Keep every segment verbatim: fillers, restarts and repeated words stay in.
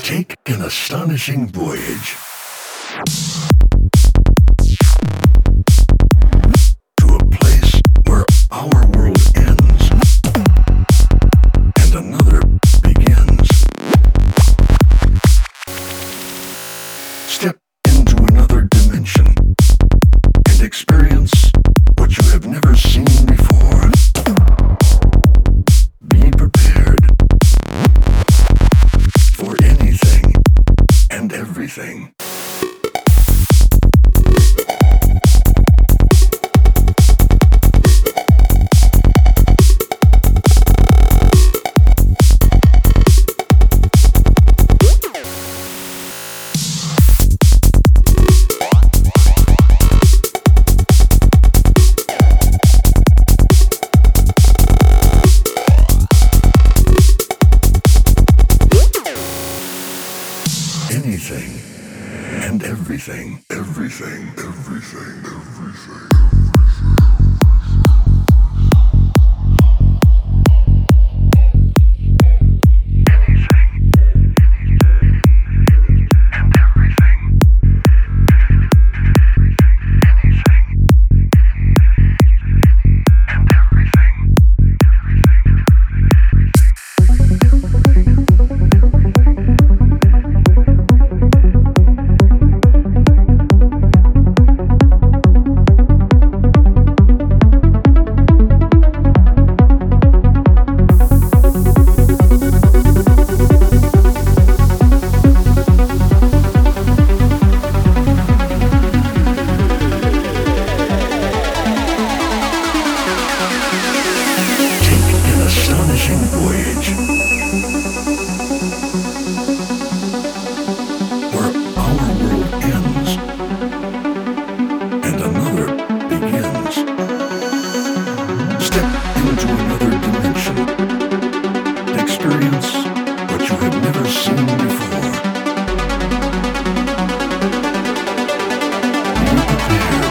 Take an astonishing voyage to a place where our world ends and another begins. Step into another dimension and experience what you have never seen before. Be prepared for anything and everything. Anything and everything, everything, everything, everything. Voyage where our world ends and another begins. Step into another dimension and experience what you have never seen before. Be prepared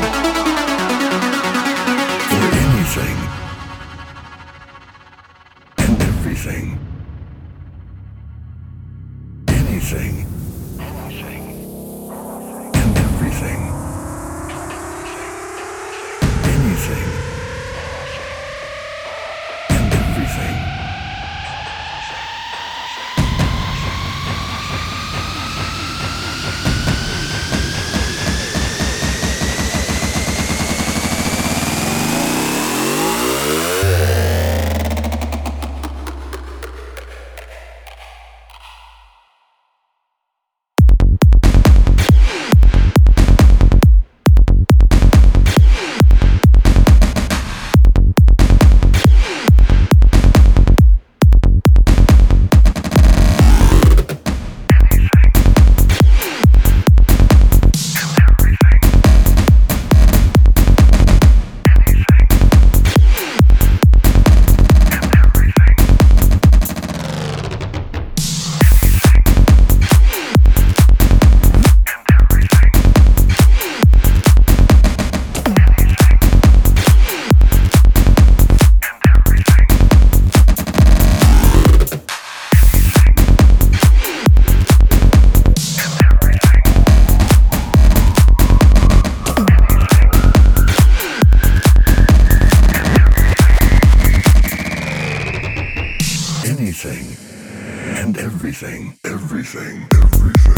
for anything and everything. Anything and everything. Anything and everything. Anything and everything, everything, everything.